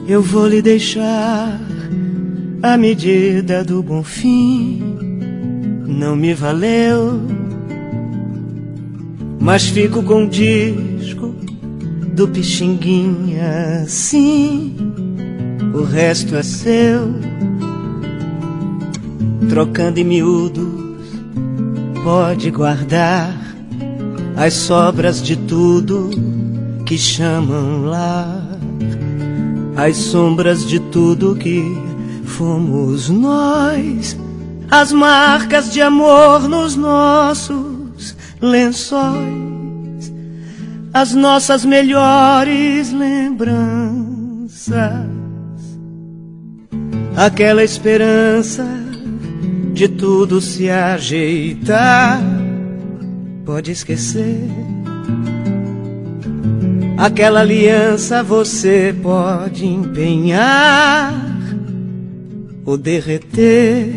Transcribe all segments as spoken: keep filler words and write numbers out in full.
eu vou lhe deixar a medida do bom fim. Não me valeu, mas fico com o disco do Pixinguinha, sim. O resto é seu, trocando em miúdos, pode guardar as sobras de tudo que chamam lar, as sombras de tudo que fomos nós, as marcas de amor nos nossos lençóis, as nossas melhores lembranças, aquela esperança de tudo se ajeitar. Pode esquecer, aquela aliança você pode empenhar ou derreter,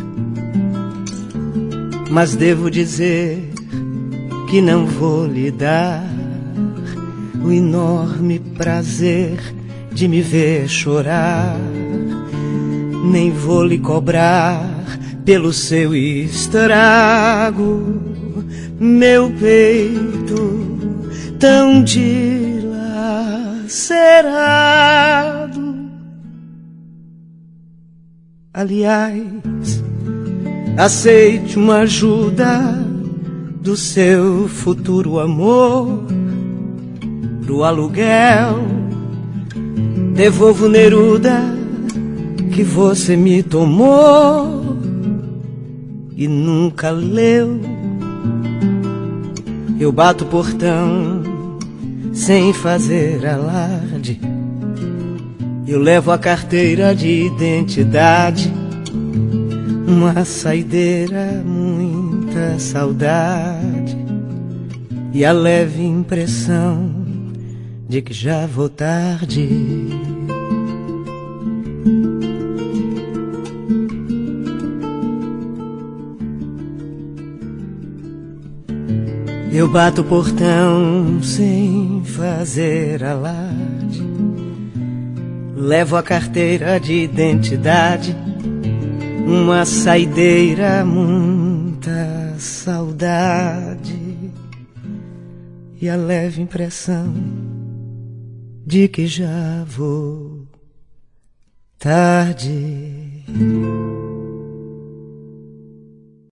mas devo dizer que não vou lhe dar o enorme prazer de me ver chorar, nem vou lhe cobrar pelo seu estrago, meu peito tão dilacerado. Aliás, aceite uma ajuda do seu futuro amor pro aluguel. Devolvo Neruda que você me tomou e nunca leu. Eu bato o portão sem fazer alarde, eu levo a carteira de identidade, uma saideira, muita saudade e a leve impressão de que já vou tarde. Eu bato o portão sem fazer alarde, levo a carteira de identidade, uma saideira, muita saudade e a leve impressão de que já vou tarde.